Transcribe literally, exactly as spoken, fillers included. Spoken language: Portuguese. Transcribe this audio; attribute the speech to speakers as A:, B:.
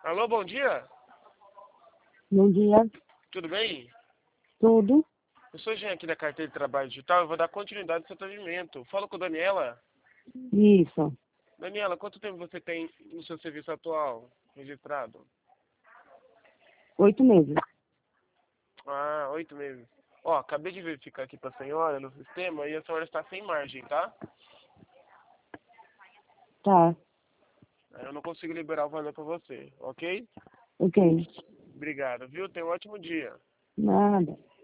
A: Alô, bom dia.
B: Bom dia.
A: Tudo bem?
B: Tudo?
A: Eu sou o Jean aqui da Carteira de Trabalho Digital. Eu vou dar continuidade ao seu atendimento. Falo com a Daniela.
B: Isso.
A: Daniela, quanto tempo você tem no seu serviço atual registrado?
B: Oito meses.
A: Ah, oito meses. Ó, acabei de verificar aqui para a senhora no sistema e a senhora está sem margem, tá?
B: Tá.
A: Eu não consigo liberar o valor para você, ok?
B: Ok.
A: Obrigado, viu? Tenha um ótimo dia.
B: Nada.